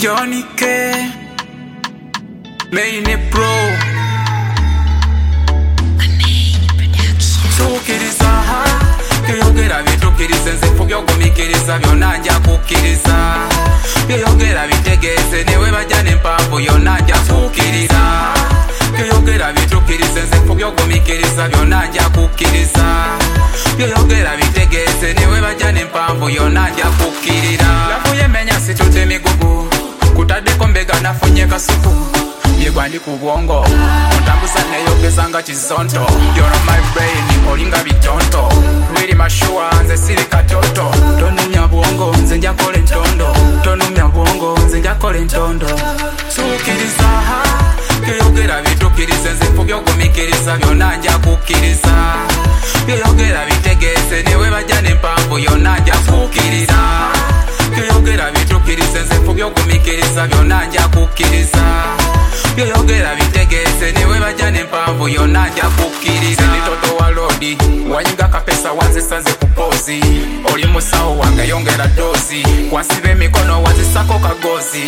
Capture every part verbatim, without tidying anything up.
Johnny K, Main Pro, tukiriza byeyogera bitukirize nze byogumikiriza byonna nja kukkiriza byeyogera bitegeeze newe bajja n'empanvu yonna nja kukkiriza byeyogera bitukirize nze byogumikiriza byonna nja kukkiriza byeyogera bitegeeze newe bajja n'empanvu yonna nja kukkirira lafuye menya situte migugu kutaddeko mbega nafunye kasuku byegwa ndi ku bwongo otambuza neyogeza nga kizonto you're on my brain olinga bitonto really mashua nze siri katoto tonumya bwongo nze njakola entondo tonumya bwongo nze njakola entondo tukiriza byeyogera bitukirize nze byogumikiriza byonna nja kukkiriza byeyogera bitegeeze newe bajja n'empanvu yonna nja kukkiriza byeyogera bitukirize nze byogumikiriza byonna nja kukkiriza byeyogera bitegeeze newe bajja n'empanvu yonna nja kukkiriza nditoto wa lodi wanyiga kapesa wanzisa nze ku pozi oli musawo wange yongera dozi wansiba emikono wanzisako kagozi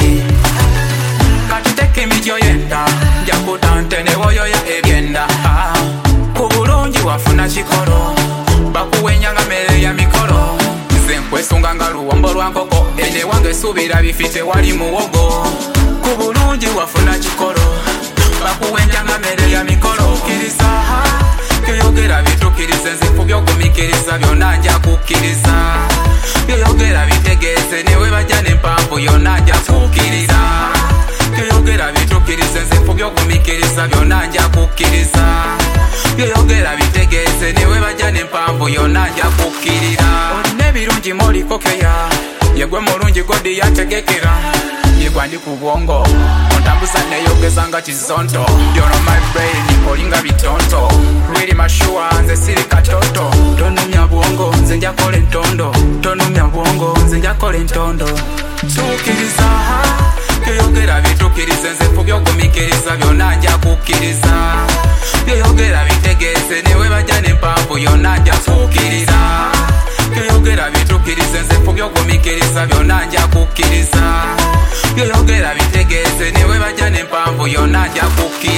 katuteka emityo yenda njakutante newoyoya ebyenda ku bulungi wafuna kikolo bakuwenya nga mmere ya mikolo nze nkwesunga nga luwombo lwa nkoko ene wange suubira bifite wali muwogo ku bulungi wafuna kikolo bakuwenja nga mmere ya mikolo kkiriza byeyogera bitukirize nze byogumikiriza byonna nja kukkiriza byeyogera bitegeeze newe bajja n'empanvu yonna nja kukkiriza byeyogera bitukirize nze byogumikiriza byonna nja kukkiriza byeyogera bitegeeze newe bajja n'empanvu yonna nja kukkirira olina ebirungi molikokeya yegwe mulungi godi yategekera yegwa ndi ku bwongo ontambuza neyogeza nga kizonto you're on my brain olinga bitonto really mashua nze siri katoto tonumya bwongo nze njakola entondo tonumya bwongo nze njakola entondo tukiriza byeyogera bitukirize nze byogumikiriza byonna nja kukkiriza byeyogera bitegeeze newe bajja n'empanvu yonna nja kukkiriza byeyogera bitukirize nze byogumikiriza byonna nja kukkiriza byeyogera bitegeeze newe bajja n'empanvu yonna nja kukkiriza